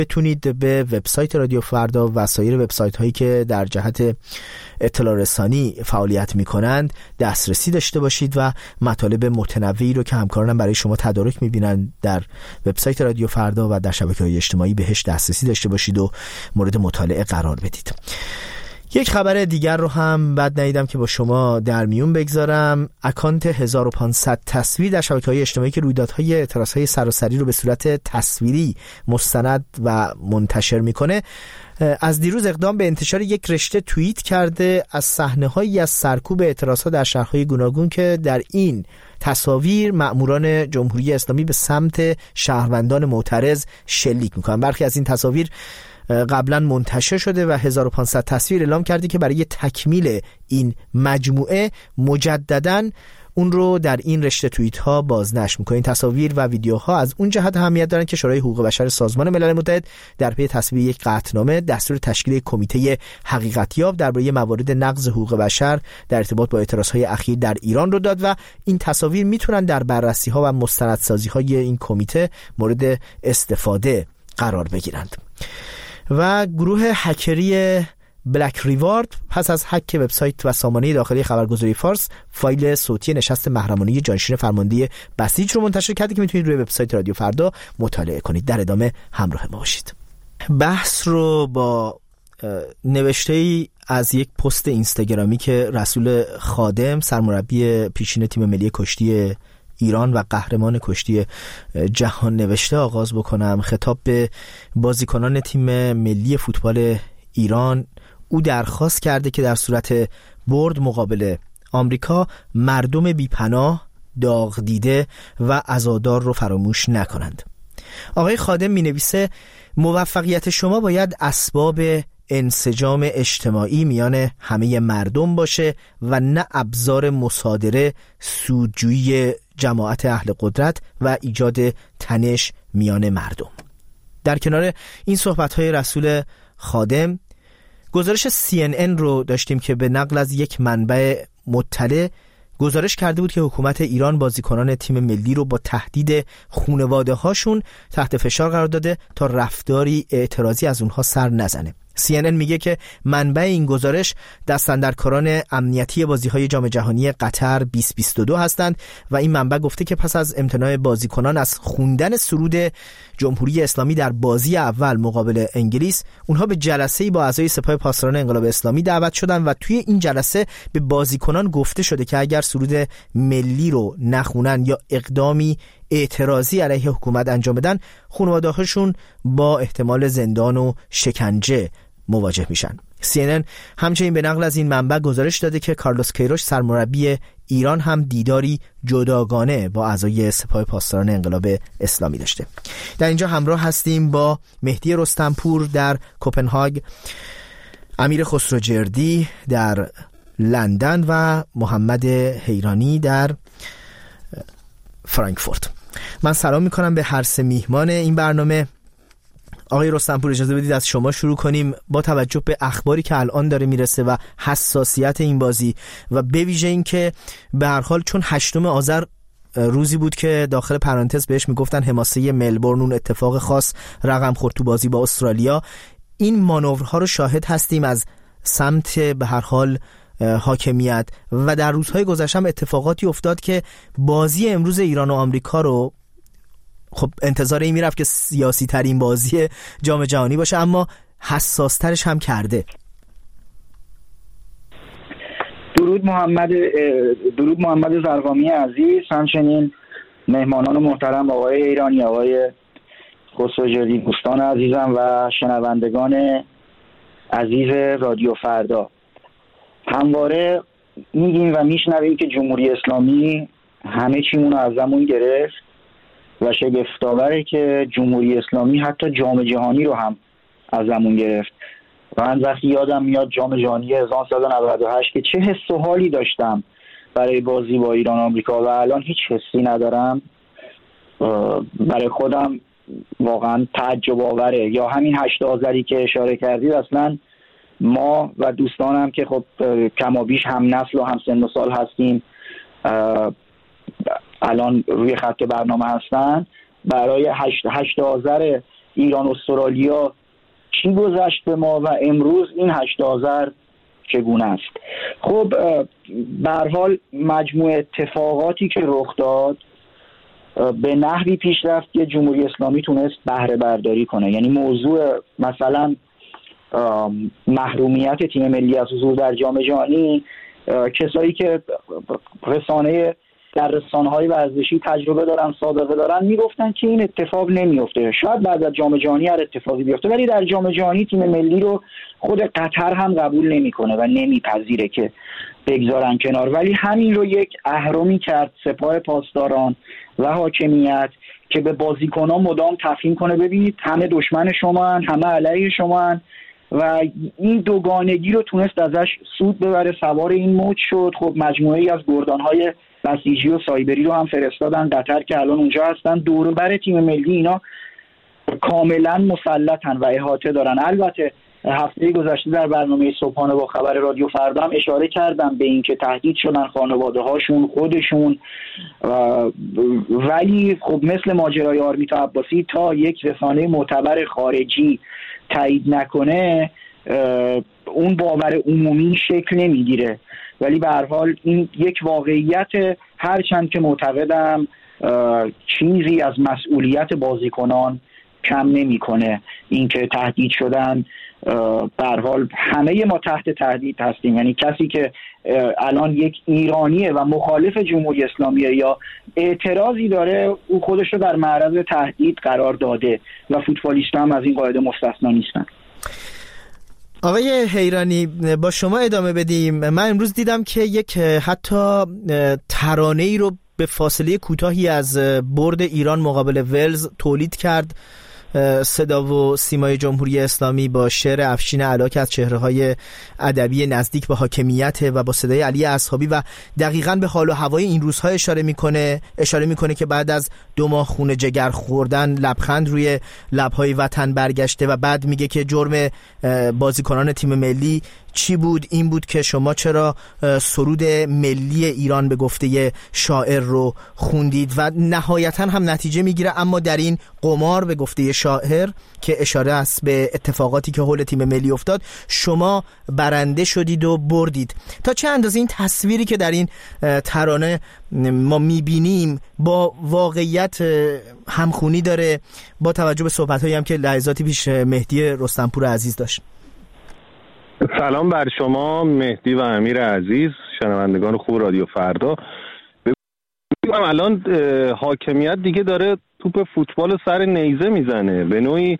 بتونید به وبسایت رادیو فردا و سایر وبسایت هایی که در جهت اطلاع رسانی فعالیت میکنند دسترسی داشته باشید و مطالب متنوعی رو که همکارانم برای شما تدارک میبینن در وبسایت رادیو فردا و در شبکه‌های اجتماعی بهش دسترسی داشته باشید و مورد مطالعه قرار بدید. یک خبر دیگر رو هم بعد ندیدم که با شما در میون بگذارم. اکانت 1500 تصویر در شبکه‌های اجتماعی که رویدادهای اعتراضهای سراسری رو به صورت تصویری مستند و منتشر میکنه، از دیروز اقدام به انتشار یک رشته توییت کرده از صحنه‌هایی از سرکوب اعتراضها در شهرهای گوناگون که در این تصاویر مأموران جمهوری اسلامی به سمت شهروندان معترض شلیک میکنن. برخی از این تصاویر قبلا منتشر شده و 1500 تصویر اعلام کرده که برای تکمیل این مجموعه مجدداً اون رو در این رشته توییت ها بازنشر میکنه. این تصاویر و ویدیوها از اون جهت اهمیت دارن که شورای حقوق بشر سازمان ملل متحد در پی تصویب یک قطعنامه دستور تشکیل کمیته حقیقتیاب درباره موارد نقض حقوق بشر در ارتباط با اعتراضهای اخیر در ایران رو داد و این تصاویر میتونن در بررسی ها و مستندسازی های این کمیته مورد استفاده قرار بگیرند. و گروه هکری بلک ریوارد پس از هک وبسایت و سامانه داخلی خبرگزاری فارس فایل صوتی نشست محرمانه جانشین فرمانده بسیج رو منتشر کرده که میتونید روی وبسایت رادیو فردا مطالعه کنید. در ادامه همراه ما باشید. بحث رو با نوشته‌ای از یک پست اینستاگرامی که رسول خادم سرمربی پیشین تیم ملی کشتی ایران و قهرمان کشتی جهان نوشته آغاز بکنم. خطاب به بازیکنان تیم ملی فوتبال ایران، او درخواست کرده که در صورت برد مقابل آمریکا مردم بیپناه، داغ دیده و عزادار رو فراموش نکنند. آقای خادم می نویسه موفقیت شما باید اسباب انسجام اجتماعی میان همه مردم باشه و نه ابزار مصادره، سودجویی جماعت اهل قدرت و ایجاد تنش میان مردم. در کنار این صحبت‌های رسول خادم، گزارش CNN رو داشتیم که به نقل از یک منبع مطلع گزارش کرده بود که حکومت ایران بازیکنان تیم ملی رو با تهدید خانواده هاشون تحت فشار قرار داده تا رفتاری اعتراضی از اونها سر نزنه. CNN میگه که منبع این گزارش دستاندرکاران امنیتی بازی‌های جام جهانی قطر 2022 هستند و این منبع گفته که پس از امتناع بازیکنان از خوندن سرود جمهوری اسلامی در بازی اول مقابل انگلیس، اونها به جلسه‌ای با اعضای سپاه پاسداران انقلاب اسلامی دعوت شدن و توی این جلسه به بازیکنان گفته شده که اگر سرود ملی رو نخونن یا اقدامی اعتراضی علیه حکومت انجام بدن، خانواده‌هاشون با احتمال زندان و شکنجه مواجه میشن. CNN همچنین به نقل از این منبع گزارش داده که کارلوس کیروش سرمربی ایران هم دیداری جداگانه با اعضای سپاه پاسداران انقلاب اسلامی داشته. در اینجا همراه هستیم با مهدی رستمپور در کوپنهاگ، امیر خسروجردی در لندن و محمد حیرانی در فرانکفورت. من سلام میکنم به هر سه میهمان این برنامه. آقای رستمپور اجازه بدید از شما شروع کنیم. با توجه به اخباری که الان داره میرسه و حساسیت این بازی و به ویژه این که به هر حال چون 8 آذر روزی بود که داخل پرانتز بهش میگفتن حماسه ملبورن، اون اتفاق خاص رقم خورد تو بازی با استرالیا، این مانورها رو شاهد هستیم از سمت به هر حال حاکمیت و در روزهای گذشته هم اتفاقاتی افتاد که بازی امروز ایران و آمریکا رو خب انتظار این میرفت که سیاسی ترین بازی جام جهانی باشه، اما حساس ترش هم کرده. درود محمد زرقامی عزیز، همچنین مهمانان محترم آقای ایرانی، آقای خسروجردی، دوستان عزیزم و شنوندگان عزیز رادیو فردا. همواره میگیم و میشنویم که جمهوری اسلامی همه چیمون رو ازمون گرفت و شگفت‌آوره که جمهوری اسلامی حتی جام جهانی رو هم ازمون گرفت. من وقتی یادم میاد جام جهانی 1998 که چه حس و حالی داشتم برای بازی با ایران و آمریکا و الان هیچ حسی ندارم، برای خودم واقعا تعجب آوره. یا همین 8 آذری که اشاره کردید، اصلا ما و دوستانم که خب کمابیش هم نسل و هم سن و سال هستیم الان روی خط برنامه هستن، برای 8 آذر ایران استرالیا چی گذشت به ما و امروز این 8 آذر چگونه است. خب به هر حال مجموع اتفاقاتی که رخ داد به نحوی پیش رفت که جمهوری اسلامی تونست بهره برداری کنه. یعنی موضوع مثلا محرومیت تیم ملی از حضور در جام جهانی، کسایی که در رسانه‌های ورزشی تجربه دارن، سابقه دارن، میگفتن که این اتفاق نمیفته. شاید بعد از جام جهانی هر اتفاقی بیفته، ولی در جام جهانی تیم ملی رو خود قطر هم قبول نمیکنه و نمیپذیره که بگذارن کنار. ولی همین رو یک اهرمی کرد سپاه پاسداران و حاکمیت که به بازیکنان مدام تفهیم کنه ببینید همه دشمن شما، همه علیه شما، و این دوگانگی رو تونست ازش سود ببره، سوار این موج شد. خب مجموعه‌ای از گردان‌های بسیجی و سایبری رو هم فرستادن قطر که الان اونجا هستن. دور و بر تیم ملی اینا کاملا مسلطن و احاطه دارن. البته هفته گذشته در برنامه صبحانه با خبر رادیو فردا هم اشاره کردم به این که تهدید شدن خانواده هاشون، خودشون، ولی خب مثل ماجرای آرمیتا عباسی تا یک رسانه معتبر خارجی تایید نکنه اون باور عمومی شکل نمیگیره. ولی به هر حال این یک واقعیت، هرچند که معتقدم چیزی از مسئولیت بازیکنان کم نمیکنه. اینکه تهدید شدن، به هر حال همه ما تحت تهدید هستیم. یعنی کسی که الان یک ایرانیه و مخالف جمهوری اسلامیه یا اعتراضی داره، او خودش رو در معرض تهدید قرار داده و فوتبالیست‌ها هم از این قاعده مستثنا نیستن. آقای حیرانی، با شما ادامه بدیم. من امروز دیدم که یک حتی ترانه‌ای رو به فاصله کوتاهی از برد ایران مقابل ولز تولید کرد صدا و سیمای جمهوری اسلامی با شعر افشین علا که از چهره‌های ادبی نزدیک به حاکمیت و با صدای علی اصحابی و دقیقاً به حال و هوای این روزها اشاره میکنه که بعد از 2 ماه خون جگر خوردن لبخند روی لب‌های وطن برگشته و بعد میگه که جرم بازیکنان تیم ملی چی بود؟ این بود که شما چرا سرود ملی ایران به گفته شاعر رو خوندید و نهایتا هم نتیجه میگیره. اما در این قمار به گفته شاعر که اشاره است به اتفاقاتی که حول تیم ملی افتاد، شما برنده شدید و بردید. تا چه اندازه این تصویری که در این ترانه ما میبینیم با واقعیت همخونی داره، با توجه به صحبت‌هایی هم که لحظاتی پیش مهدی رستمپور عزیز داشت؟ سلام بر شما مهدی و امیر عزیز، شنوندگان خوب رادیو فردا. ببینم الان حاکمیت دیگه داره توپ فوتبال سر نیزه میزنه، به نوعی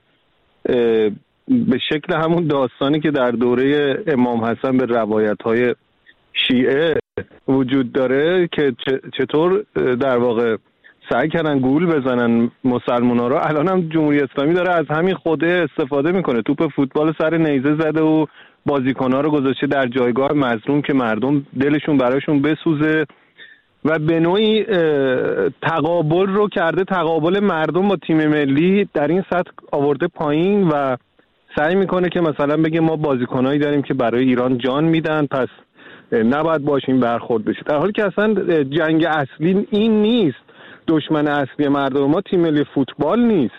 به شکل همون داستانی که در دوره امام حسن به روایت‌های شیعه وجود داره که چطور در واقع سعی کردن گول بزنن مسلمان‌ها رو. الان هم جمهوری اسلامی داره از همین خوده استفاده میکنه، توپ فوتبال سر نیزه زده و بازیکن‌ها رو گذاشته در جایگاه مظلوم که مردم دلشون براشون بسوزه و به نوعی تقابل رو کرده، تقابل مردم با تیم ملی در این سطح آورده پایین و سعی میکنه که مثلا بگه ما بازیکنایی داریم که برای ایران جان میدن، پس نباید باشیم برخورد بشه، در حالی که اصلا جنگ اصلی این نیست. دشمن اصلی مردم ما تیم ملی فوتبال نیست.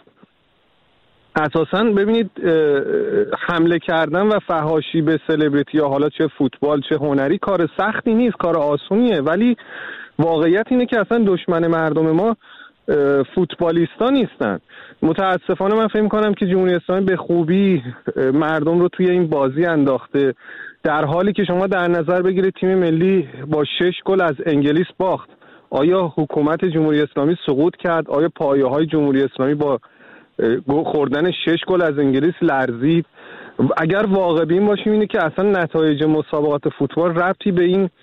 اساساً ببینید حمله کردن و فحاشی به سلبریتی یا حالا چه فوتبال چه هنری کار سختی نیست، کار آسونیه، ولی واقعیت اینه که اصلا دشمن مردم ما فوتبالیستا نیستن. متاسفانه من فکر می‌کنم که جمهوری اسلامی به خوبی مردم رو توی این بازی انداخته، در حالی که شما در نظر بگیرید تیم ملی با 6 گل از انگلیس باخت. آیا حکومت جمهوری اسلامی سقوط کرد؟ آیا پایه‌های جمهوری اسلامی با خوردن 6 گل از انگلیس لرزید؟ اگر واقع بین باشیم اینه که اصلا نتایج مسابقات فوتبال ربطی به این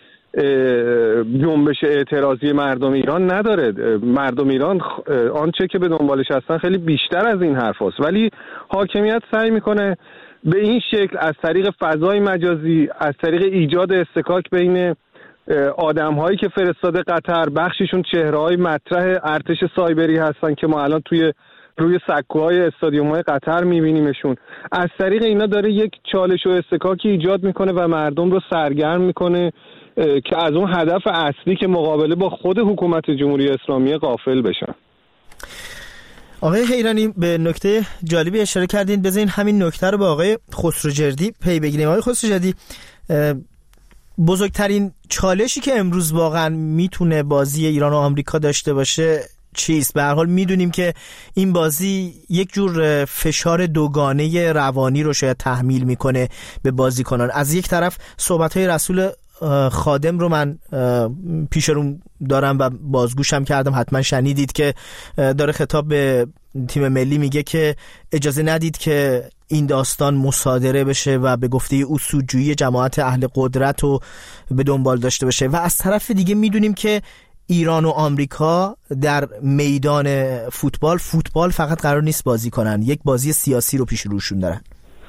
جنبش اعتراضی مردم ایران نداره. مردم ایران آنچه که به دنبالش هستن خیلی بیشتر از این حرف هست، ولی حاکمیت سعی میکنه به این شکل از طریق فضای مجازی، از طریق ایجاد استکاک بین آدم هایی که فرستاده قطر، بخششون چهره‌های مطرح ارتش سایبری هستن که ما الان روی سکوهای استادیوم‌های قطر می‌بینیمشون، از طریق اینا داره یک چالش و استکاکی ایجاد میکنه و مردم رو سرگرم میکنه که از اون هدف اصلی که مقابله با خود حکومت جمهوری اسلامی غافل بشن. آقای حیرانی به نکته جالبی اشاره کردین، بذارین همین نکته رو با آقای خسروجردی پی بگیریم. آقای خسروجردی، بزرگترین چالشی که امروز واقعا میتونه بازی ایران و آمریکا داشته باشه چیست؟ به هر حال میدونیم که این بازی یک جور فشار دوگانه روانی رو شاید تحمیل میکنه به بازیکنان. از یک طرف صحبت‌های رسول خادم رو من پیش روم دارم و بازگوشم کردم، حتما شنیدید که داره خطاب به تیم ملی میگه که اجازه ندید که این داستان مصادره بشه و به گفته او سودجویی جماعت اهل قدرت رو به دنبال داشته باشه. و از طرف دیگه میدونیم که ایران و آمریکا در میدان فوتبال فقط قرار نیست بازی کنن، یک بازی سیاسی رو پیش روشون دارن.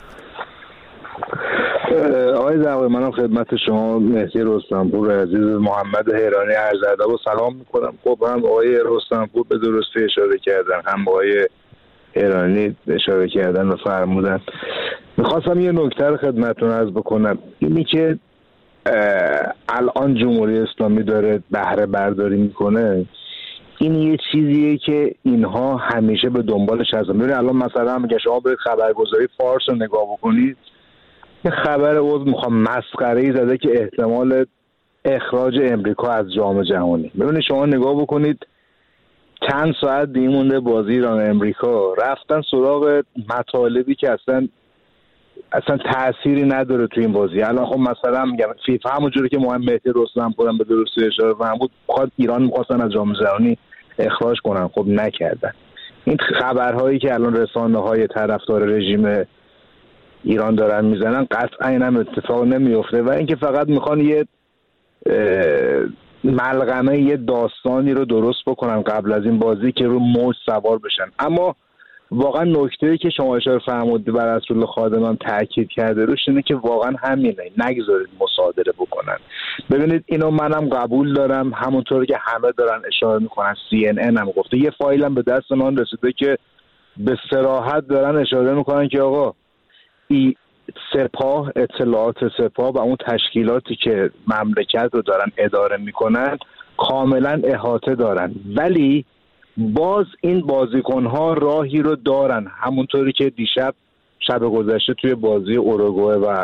آقای زغوی، منم خدمت شما مهدی رستمپور عزیز، محمد حیرانی عرض ادب و سلام میکنم. خب هم آقای رستمپور به درستی اشاره کردن، هم آقای حیرانی اشاره کردن و فرمودن. میخواستم یه نکته رو خدمتتون عرض بکنم، اینی که الان جمهوری اسلامی داره بهره برداری میکنه، این یه چیزیه که اینها همیشه به دنبالش هستن. ببینید الان مثلا میگه شما برید خبرگزاری فارس رو نگاه بکنید، یه خبر میخوام مسخره‌ای زده که احتمال اخراج امریکا از جام جهانی. ببینید شما نگاه بکنید چند ساعت دیگه مونده بازی ایران امریکا، رفتن سراغ مطالبی که اصلا تأثیری نداره تو این بازی. الان خب مثلا میگم فیفا همونجوری که محمد مهدی رستمپور به درستی اشاره فرمود، ایران می‌خواستن از جام جهانی اخراج کنن، خب نکردن. این خبرهایی که الان رسانه‌های طرفدار رژیم ایران دارن میزنن قطعا اینم اتفاق نمیفته و اینکه فقط میخوان یه ملغمه، یه داستانی رو درست بکنن قبل از این بازی که رو موج سوار بشن. اما واقعا نکته‌ای که شما اشاره فرمودید بر رسول خادم هم تاکید کرده روش اینه که واقعا همینه، نگذارید مصادره بکنن. ببینید اینو منم قبول دارم، همونطور که همه دارن اشاره میکنن، CNN هم گفته، یه فایل هم به دست من رسیده که به صراحت دارن اشاره میکنن که آقا سپاه، اطلاعات سپاه و اون تشکیلاتی که مملکت رو دارن اداره میکنن کاملا احاطه دارن، ولی باز این بازیکنها راهی رو دارن، همونطوری که شب گذشته توی بازی اوروگوئه و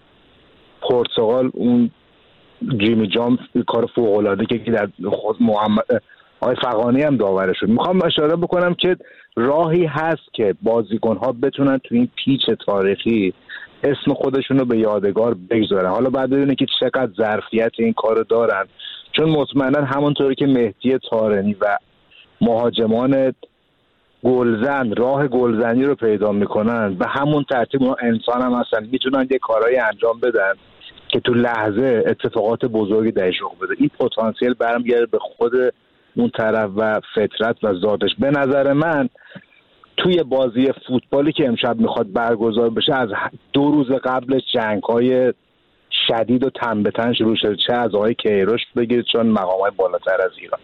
پرتغال اون جیمی جامز کار فوق‌العاده که در خود آقای فغانی هم داوره شد. میخوام اشاره بکنم که راهی هست که بازیکنها بتونن تو این پیچ تاریخی اسم خودشون رو به یادگار بگذارن. حالا بعد ببینید که چقدر ظرفیت این کارو دارن، چون مطمئنا همونطوری که مهدی طارمی و مهاجمان گلزن راه گلزنی رو پیدا میکنن، به همون ترتیب اون انسان هم هستن، میتونن یه کارایی انجام بدن که تو لحظه اتفاقات بزرگی درش رخ بده. این پتانسیل برمیگرده به خود اون طرف و فطرت و ذاتش. به نظر من توی بازی فوتبالی که امشب میخواد برگزار بشه، از 2 روز قبلش جنگ‌های شدید و تن به تن شروع شده، چه از آقای کیروش بگیرید چون مقامات بالاتر از ایران.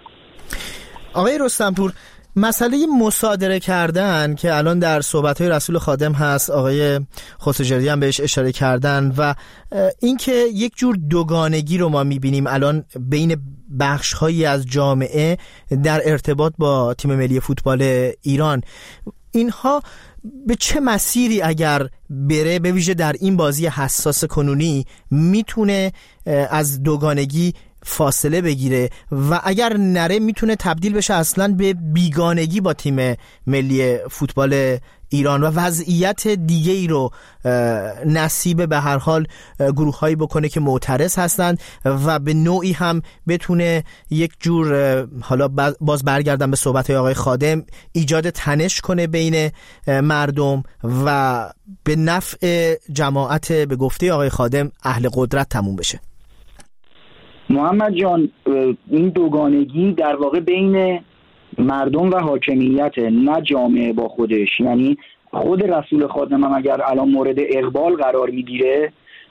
آقای رستمپور، مسئله مصادره کردن که الان در صحبت‌های رسول خادم هست، آقای خسروجردی هم بهش اشاره کردن، و اینکه یک جور دوگانگی رو ما می‌بینیم الان بین بخش‌هایی از جامعه در ارتباط با تیم ملی فوتبال ایران، اینها به چه مسیری اگر بره، به ویژه در این بازی حساس کنونی، میتونه از دوگانگی فاصله بگیره و اگر نره میتونه تبدیل بشه اصلا به بیگانگی با تیم ملی فوتبال ایران و وضعیت دیگه ای رو نصیب به هر حال گروه هایی بکنه که معترض هستند و به نوعی هم بتونه یک جور، حالا باز برگردم به صحبت آقای خادم، ایجاد تنش کنه بین مردم و به نفع جماعت به گفته آقای خادم اهل قدرت تموم بشه. محمد جان، این دوگانگی در واقع بین مردم و حاکمیت، نه جامعه با خودش. یعنی خود رسول خادم هم اگر الان مورد اقبال قرار میگیره،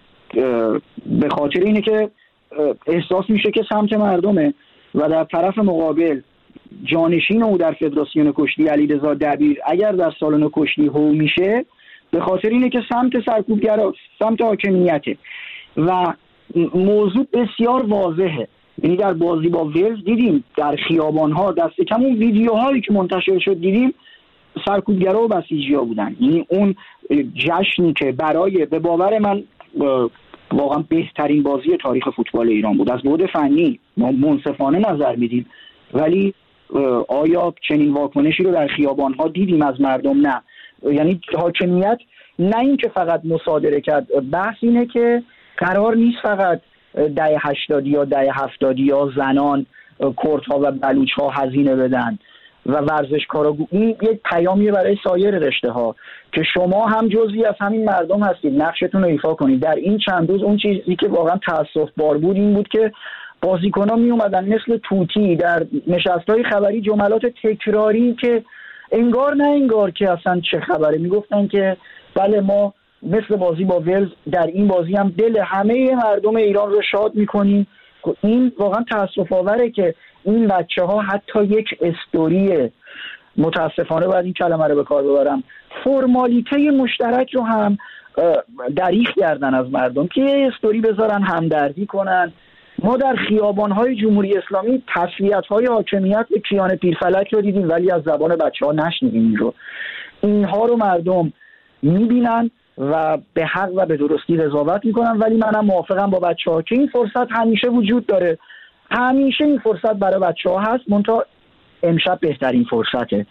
به خاطر اینه که احساس میشه که سمت مردمه و در طرف مقابل جانشین او در فدراسیون کشتی علیرضا دبیر اگر در سالن کشتی هو میشه، به خاطر اینه که سمت سرکوبگرا، سمت حاکمیته. و موضوع بسیار واضحه. یعنی در بازی با ولز دیدیم در خیابان‌ها دست کم اون ویدیوهایی که منتشر شد دیدیم سرکوبگرا و بسیجی‌ها بودن. یعنی اون جشنی که برای به باور من واقعا بهترین بازی تاریخ فوتبال ایران بود، از بعد فنی ما منصفانه نظر میدیم، ولی آیا چنین واکنشی رو در خیابان‌ها دیدیم از مردم؟ نه. یعنی حاکمیت نه این که فقط مصادره کرد، بحث اینه که قرار نیست فقط دهه 80 یا دهه 70 یا زنان کردها و بلوچ‌ها هزینه بدن و ورزشکارا. این یک پیامیه برای سایر رشته‌ها که شما هم جزئی از همین مردم هستید، نقشتون رو ایفا کنید. در این چند روز اون چیزی که واقعا تأسف بار بود این بود که بازیکن‌ها می اومدن مثل توتی در نشست‌های خبری جملات تکراری که انگار نه انگار که اصلا چه خبره، میگفتن که بله ما مثل بازی با ولز در این بازی هم دل همه مردم ایران رو شاد میکنیم. این واقعا تأسف آوره که این بچه‌ها حتی یک استوری، متاسفانه باید این کلمه رو به کار ببرم، فرمالیته مشترک رو هم دریغ کردن از مردم که یه استوری بذارن همدردی کنن. ما در خیابان‌های جمهوری اسلامی تسلیت‌های حاکمیت به کیان پیرفلک رو دیدیم ولی از زبان بچه‌ها نشنیدیم. اینها رو مردم می‌بینن و به حق و به درستی قضاوت میکنن، ولی منم موافقم با بچه‌ها که این فرصت همیشه وجود داره، همیشه این فرصت برای بچه‌ها هست. منتها امشب بهترین فرصته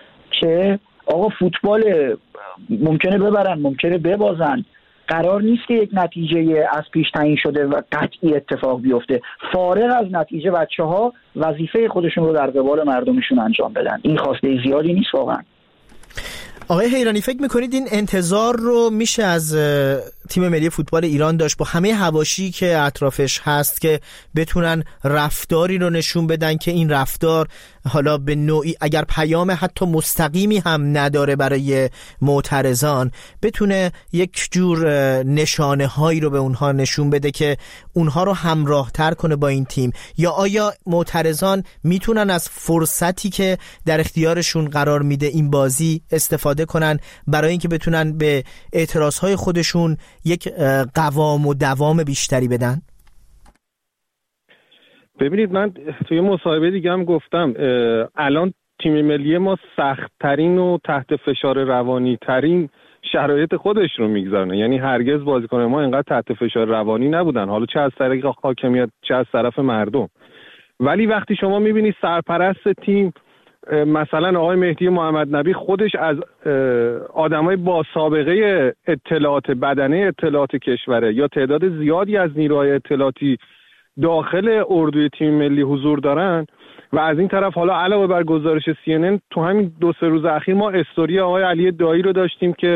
که آقا فوتبال ممکنه ببرن، ممکنه ببازن، قرار نیست که یک نتیجه از پیش تعیین شده و قطعی اتفاق بیفته. فارغ از نتیجه بچه‌ها وظیفه خودشون رو در قبال مردمشون انجام بدن. این خواسته زیادی نیست واقعا. آقای حیرانی فکر میکنید این انتظار رو میشه از تیم ملی فوتبال ایران داشت با همه حواشی که اطرافش هست که بتونن رفتاری رو نشون بدن که این رفتار حالا به نوعی اگر پیام حتی مستقیمی هم نداره برای معترضان بتونه یک جور نشانه هایی رو به اونها نشون بده که اونها رو همراه تر کنه با این تیم؟ یا آیا معترضان میتونن از فرصتی که در اختیارشون قرار میده این بازی استفاده کنن برای اینکه بتونن به اعتراضهای خودشون یک قوام و دوام بیشتری بدن؟ ببینید من توی مصاحبه دیگه هم گفتم الان تیم ملی ما سخت‌ترین و تحت فشار روانی ترین شرایط خودش رو میگذارن. یعنی هرگز بازیکن ما اینقدر تحت فشار روانی نبودن، حالا چه از طریق حاکمیت چه از طرف مردم. ولی وقتی شما میبینید سرپرست تیم مثلا آقای مهدی محمد نبی خودش از آدمای با سابقه اطلاعات بدنه اطلاعات کشوره یا تعداد زیادی از نیروهای اطلاعاتی داخل اردوی تیم ملی حضور دارن و از این طرف حالا علاوه بر گزارش CNN تو همین 2-3 روز اخیر ما استوری آقای علی دایی رو داشتیم که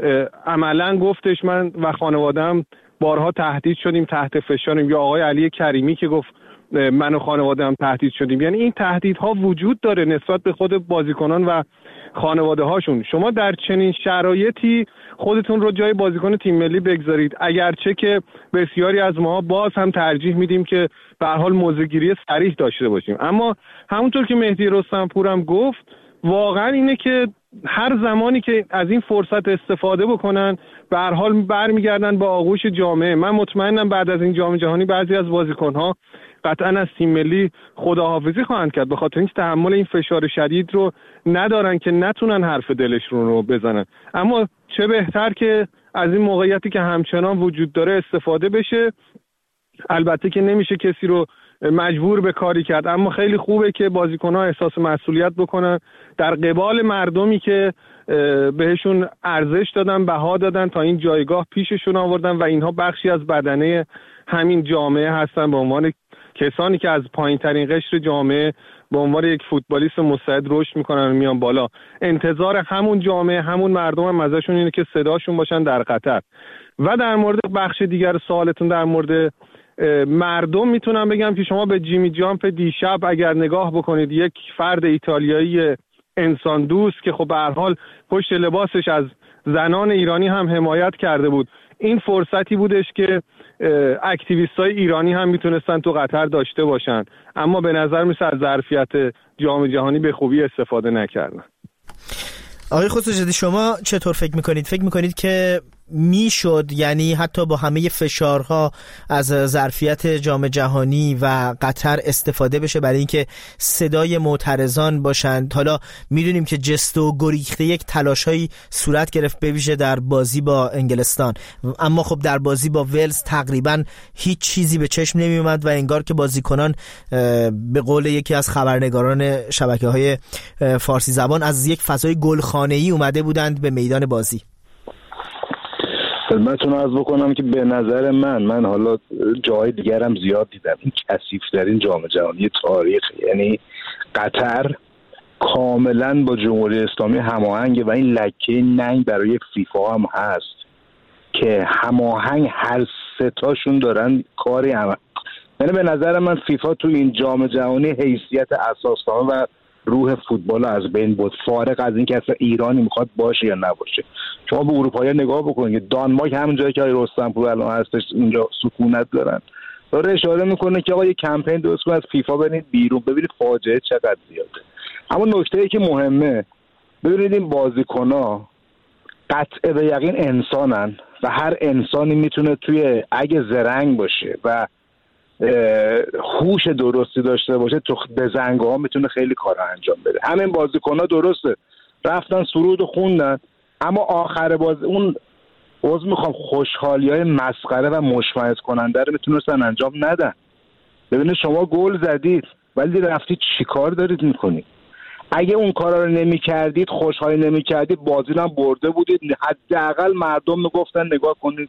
عملاً گفتش من و خانواده‌ام بارها تهدید شدیم، تحت فشاریم، یا آقای علی کریمی که گفت من و خانواده‌ام تهدید شدیم. یعنی این تهدیدها وجود داره نسبت به خود بازیکنان و خانواده هاشون. شما در چنین شرایطی خودتون رو جای بازیکن تیم ملی بگذارید، اگرچه که بسیاری از ما باز هم ترجیح میدیم که به هر حال موضع‌گیری صریح داشته باشیم. اما همونطور که مهدی رستمپور هم گفت واقعا اینه که هر زمانی که از این فرصت استفاده بکنن به هر حال برمیگردن با آغوش جامعه. من مطمئنم بعد از این جام جهانی بعضی از بازیکن‌ها قطعا از تیم ملی خداحافظی خواهند کرد، به خاطر اینکه تحمل این فشار شدید رو ندارن که نتونن حرف دلشون رو بزنن. اما چه بهتر که از این موقعیتی که همچنان وجود داره استفاده بشه. البته که نمیشه کسی رو مجبور به کاری کرد، اما خیلی خوبه که بازیکن‌ها احساس مسئولیت بکنن در قبال مردمی که بهشون ارزش دادن، بها دادن، تا این جایگاه پیششون آوردن و اینها بخشی از بدنه همین جامعه هستن، به عنوان کسانی که از پایین‌ترین قشر جامعه به عنوان یک فوتبالیست مستعد رشد میکنن و میان بالا. انتظار همون جامعه، همون مردم هم ازشون اینه که صداشون باشن در قطر. و در مورد بخش دیگر سوالتون در مورد مردم میتونم بگم که شما به جیمی جامپ دیشب اگر نگاه بکنید، یک فرد ایتالیایی انسان دوست که خب به هر حال پشت لباسش از زنان ایرانی هم حمایت کرده بود، این فرصتی بودش که اکتیویستای ایرانی هم میتونستن تو قطر داشته باشن، اما به نظر میسه از ظرفیت جام جهانی به خوبی استفاده نکردن. آقای خسروجدی شما چطور فکر میکنید؟ فکر میکنید که میشد، یعنی حتی با همه فشارها از ظرفیت جام جهانی و قطر استفاده بشه برای اینکه صدای معترضان باشند؟ حالا میدونیم که جست و گریخته یک تلاشایی صورت گرفت به ویژه در بازی با انگلستان، اما خب در بازی با ولز تقریبا هیچ چیزی به چشم نمی اومد و انگار که بازیکنان به قول یکی از خبرنگاران شبکه‌های فارسی زبان از یک فضای گلخانه‌ای اومده بودند به میدان بازی. خدمتتون عرض بکنم که به نظر من حالا جای دیگرم زیاد دیدم، این کثیف‌ترین جام جهانی تاریخ، یعنی قطر کاملا با جمهوری اسلامی هماهنگ و این لکه ننگ برای فیفا هم هست که هماهنگ هر سه تاشون دارن کاری هم. یعنی به نظر من فیفا تو این جام جهانی حیثیت اساسنامه و روح فوتبال از بین بود، فارغ از اینکه اصلا ایرانی میخواد باشه یا نباشه. شما به اروپایی نگاه بکنید که دانمارک همون جایی که رستمپور الان هستش اونجا سکونت دارن، داره اشاره میکنه که آقا یه کمپین درست کنید از فیفا برید بیرون، ببینید فاجعه چقدر زیاده. اما نکته‌ای که مهمه، ببینید این بازیکن‌ها قطع به یقین انسانن و هر انسانی میتونه توی اگه زرنگ باشه و هوش درستی داشته باشه تو بزنگ‌ها میتونه خیلی کارا انجام بده. همین بازیکن‌ها درسته رفتن سرود و خوندن، اما آخر بازی اون میخوام خوشحالی‌های مسخره و مشمئز کننده رو میتونستن انجام ندن. ببینید شما گل زدید ولی رفتید چیکار دارید میکنید؟ اگه اون کارا رو نمی‌کردید، خوشحالی نمی‌کردید، بازی رو هم برده بودید. حداقل مردم میگفتن نگاه کنید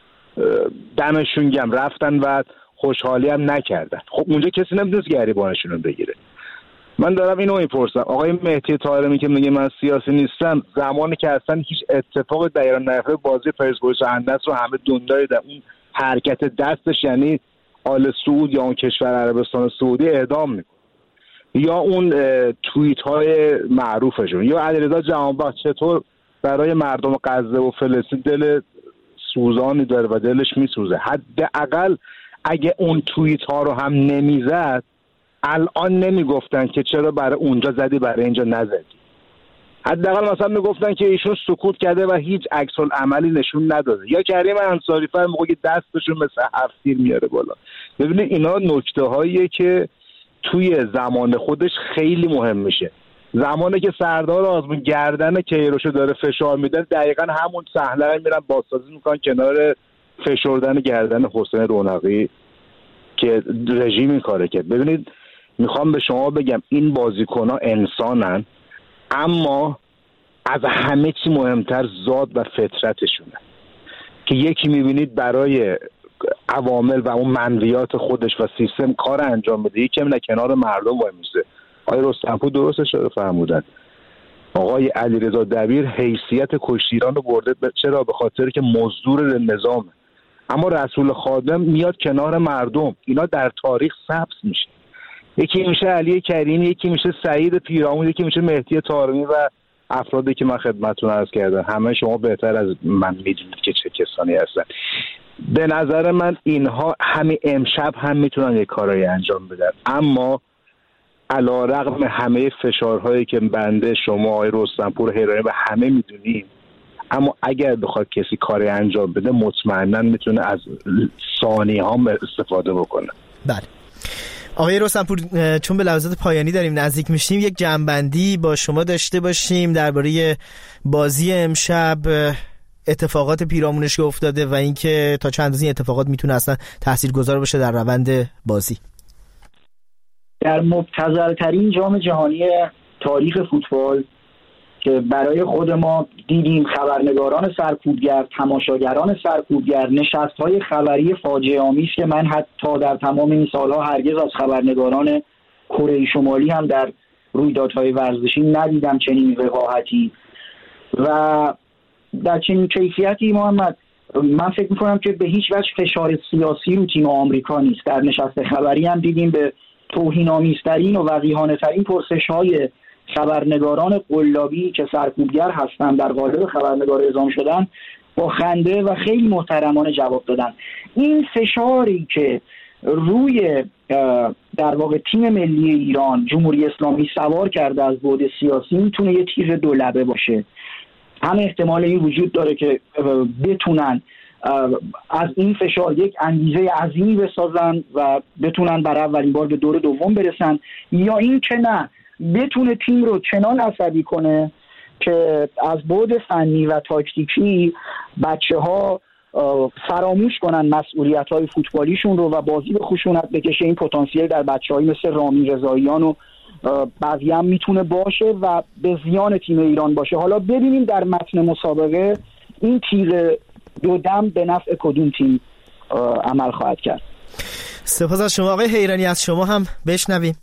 دمشون گرم، رفتن و خوشحالی هم نکردن. خب اونجا کسی نمی‌تونست گریبانشون رو بگیره. من دارم اینو میپرسم آقای مهدی طارمی که میگه من سیاسی نیستم، زمانی که اصلا هیچ اتفاق در ایران نیفتاد بازی پرسپولیس و اندرس رو همه دنیای اون حرکت دستش، یعنی آل سعود یا اون کشور عربستان سعودی اعدام میکنه، یا اون توییت های معروفشون، یا علیرضا جهانبخش چطور برای مردم غزه و فلسطین دل سوزانی داره و دلش میسوزه. حداقل اگه اون توییت ها رو هم نمیزد الان نمیگفتن که چرا برای اونجا زدی برای اینجا نزدی. حداقل مثلا میگفتن که ایشون سکوت کرده و هیچ عکس العملی نشون نداده. یا کریم انصاری فر موقعی دستشون مثل هفتیر میاره بالا. ببینید اینا نکته هاییه که توی زمان خودش خیلی مهم میشه. زمانی که سردار آزمون گردن کیروشو داره فشار میده، دقیقاً همون صحنه رو میرن بازسازی میکنن کنار فشردن گردن حسین رونقی که رژیم این کاره کرد. ببینید میخوام به شما بگم این بازیکن‌ها انسانن، اما از همه چی مهمتر ذات و فطرتشونه که یکی میبینید برای عوامل و اون منویات خودش و سیستم کار انجام بده، یکی هم کنار مردم وای میسه. آقای رستمپور درست اشاره فرمودن، آقای علیرضا دبیر حیثیت کشتیران رو برده. چرا؟ به خاطر که مزدور نظامه. اما رسول خادم میاد کنار مردم. اینا در تاریخ ثبت میشه. یکی میشه علی کریمی، یکی میشه سعید پیرامون، یکی میشه مهدی طارمی و افرادی که من خدمتتون عرض کردم. همه شما بهتر از من میدونید که چه کسانی هستن. به نظر من اینها همین امشب هم میتونن یک کارایی انجام بدن، اما علیرغم همه فشارهایی که بنده، شما، آقای رستمپور، هیرانی و همه میدونیم، اما اگر بخواد کسی کاری انجام بده مطمئنا میتونه از ثانیه ها استفاده بکنه. بله آقای رستمپور، چون به لحظات پایانی داریم نزدیک میشیم، یک جمع‌بندی با شما داشته باشیم درباره بازی امشب، اتفاقات پیرامونش که افتاده و اینکه تا چند این اتفاقات میتونه اصلا تاثیرگذار باشه در روند بازی. در مبتذل‌ترین جام جهانی تاریخ فوتبال که برای خود ما دیدیم خبرنگاران سرکوبگر، تماشاگران سرکوبگر، نشست‌های خبری فاجعه آمیز که من حتی در تمام این سالها هرگز از خبرنگاران کره شمالی هم در رویدادهای ورزشی ندیدم چنین وقاحتی و در چنین کیفیتی. محمد، من فکر می‌کنم که به هیچ وجه فشار سیاسی رو تیم آمریکا نیست. در نشست خبری هم دیدیم به توهین‌آمیزترین و وقیحانه‌ترین پرسش‌های خبرنگاران قلابی که سرکوبگر هستند در قالب خبرنگار اعزام شدن با خنده و خیلی محترمانه جواب دادن. این فشاری که روی در واقع تیم ملی ایران جمهوری اسلامی سوار کرده از بعد سیاسی میتونه یه تیر دو لبه باشه. هم احتمال این وجود داره که بتونن از این فشار یک انگیزه عظیمی بسازن و بتونن برای اولین بار به دور دوم برسن، یا این که نه بتونه تیم رو چنان عصبی کنه که از بعد فنی و تاکتیکی بچه‌ها فراموش کنن مسئولیت‌های فوتبالیشون رو و بازی به خشونت بکشه. این پتانسیل در بچه‌هایی مثل رامین رضاییان و بقیه هم میتونه باشه و به زیان تیم ایران باشه. حالا ببینیم در متن مسابقه این تیر دو دم به نفع کدوم تیم عمل خواهد کرد. سپاس از شما آقای حیرانی. از شما هم بشنویم.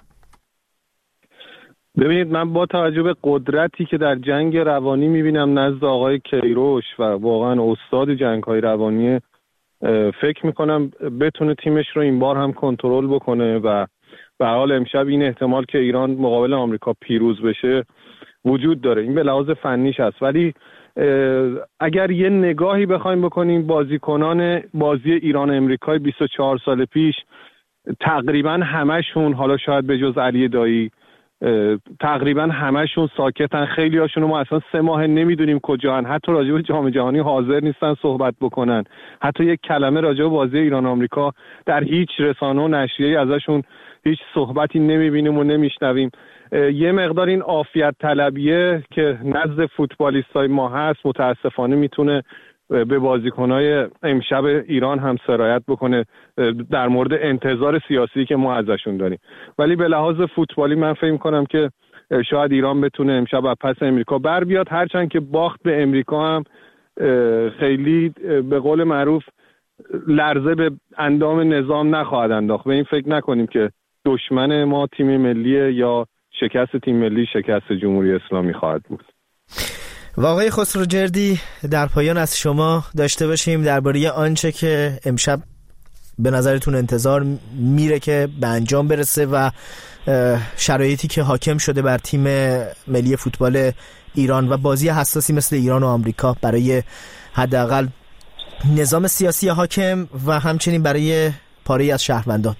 ببینید، من با توجه به قدرتی که در جنگ روانی میبینم نزد آقای کیروش و واقعا استاد جنگ‌های روانی، فکر میکنم بتونه تیمش رو این بار هم کنترل بکنه و به حال امشب این احتمال که ایران مقابل آمریکا پیروز بشه وجود داره. این به لحاظ فنیش هست، ولی اگر یه نگاهی بخوایم بکنیم بازیکنان بازی ایران امریکای 24 سال پیش تقریبا همشون، حالا شاید به جز علی دایی، تقریبا همشون ساکتن. خیلی هاشون ما اصلا 3 ماه نمیدونیم کجان، حتی راجع به جام جهانی حاضر نیستن صحبت بکنن، حتی یک کلمه راجع به بازی ایران آمریکا در هیچ رسانه و نشریه‌ای ازشون هیچ صحبتی نمیبینیم و نمیشنویم. یه مقدار این عافیت طلبیه که نزد فوتبالیستای ما هست متاسفانه میتونه به بازیکنای امشب ایران هم سرایت بکنه در مورد انتظار سیاسی که ما ازشون داریم. ولی به لحاظ فوتبالی من فکر می‌کنم که شاید ایران بتونه امشب از پس امریکا بر بیاد، هرچند که باخت به امریکا هم خیلی به قول معروف لرزه به اندام نظام نخواهد انداخت. به این فکر نکنیم که دشمن ما تیم ملیه یا شکست تیم ملی شکست جمهوری اسلامی خواهد بود. و آقای خسروجردی، در پایان از شما داشته باشیم درباره آنچه که امشب به نظرتون انتظار میره که به انجام برسه و شرایطی که حاکم شده بر تیم ملی فوتبال ایران و بازی حساسی مثل ایران و آمریکا برای حداقل نظام سیاسی حاکم و همچنین برای پاره‌ای از شهروندان.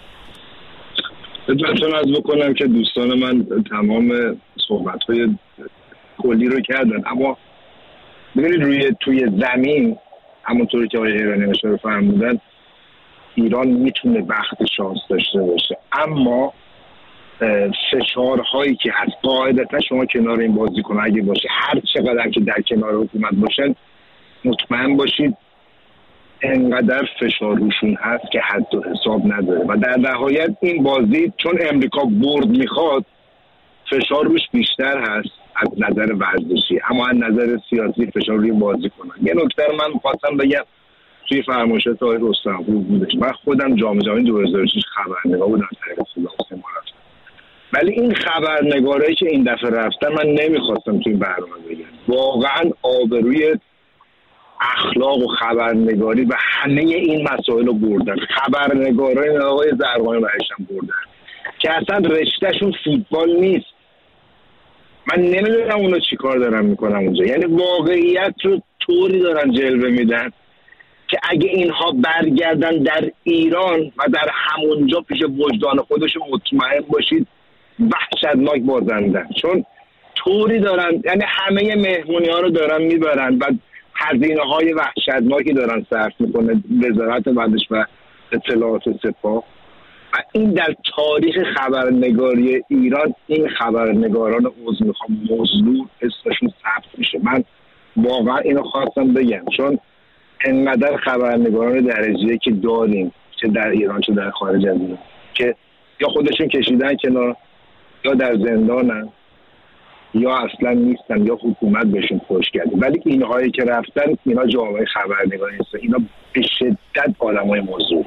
خدمتتون عرض بکنم که دوستان من تمام صحبت‌های کلی رو کردن، اما ببینید توی زمین همونطوری که آقای حیرانی اشاره فرمودن ایران میتونه بخت شانس داشته باشه، اما فشارهایی که هست قاعدتا شما کنار این بازیکن اگه باشه، هر چقدر که در کنار حکومت باشن، مطمئن باشید انقدر فشار روشون هست که حد و حساب نداره و در نهایت این بازی چون امریکا برد میخواد فشار روش بیشتر هست از نظر ورزشی، اما از نظر سیاسی فشار روی بازی کنن. یه نکته رو من خواستم بگم توی فرمایشات آقای رستمپور بودش. من خودم جام جهانی 2006 خبرنگار بودم طریق فوتبال امارات، ولی این خبرنگارایی که این دفعه رفتن من نمیخواستم توی برنامه بگم، واقعا آبروی اخلاق و خبرنگاری و همه این مسائل رو بردن. خبرنگارای آقای زرقانی و هشام بردن که اصلا رشتهشون فوتبال نیست. من نمیدونم اونا چی کار دارن میکنن اونجا، یعنی واقعیت رو طوری دارن جلوه میدن که اگه اینها برگردن در ایران و در همونجا پیش وجدان خودشون مطمئن باشید وحشتناک بازندن، چون طوری دارن، یعنی همه مهمونی ها رو دارن میبرن و هزینه های وحشتناکی دارن صرف میکنه وزارت ورزش و اطلاعات سپاه. و این در تاریخ خبرنگاری ایران این خبرنگاران عضو میخوام مزدور اسمشون ثبت میشه. من واقعا اینو خواستم بگم چون انقدر خبرنگاران درجه‌ای که داریم چه در ایران چه در خارج از ایران که یا خودشون کشیدن کنار یا در زندانن یا اصلا نیستن یا حکومت بهشون فحش کرده، ولی اینهایی که رفتن اینا جامعه خبرنگاری نیستن، اینا به شدت آدمای مزدور.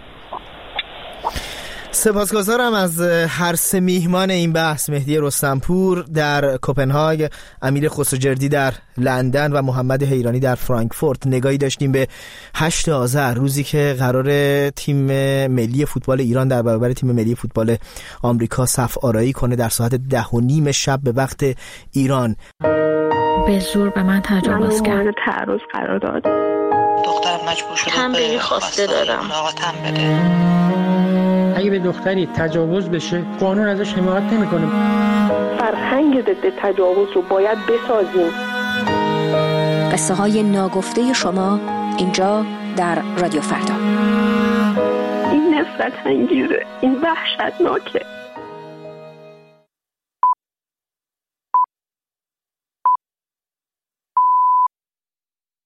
سپاسگزارم از هر سه میهمان این بحث، مهدی رستمپور در کوپنهاگ، امیر خسروجردی در لندن و محمد حیرانی در فرانکفورت. نگاهی داشتیم به 8 آذر، روزی که قرار تیم ملی فوتبال ایران در برابر تیم ملی فوتبال آمریکا صف آرایی کنه در ساعت 10:30 شب به وقت ایران. به زور به من تجاوز کرد. مورد تعرض قرار داد. دخترم مجبور شده تنبیهی خواسته دادم. اگه به دختری تجاوز بشه قانون ازش حمایت نمیکنه. فرهنگ ضد تجاوز رو باید بسازیم. قصه های ناگفته شما اینجا در رادیو فردا. این نفرت انگیزه، این وحشتناکه.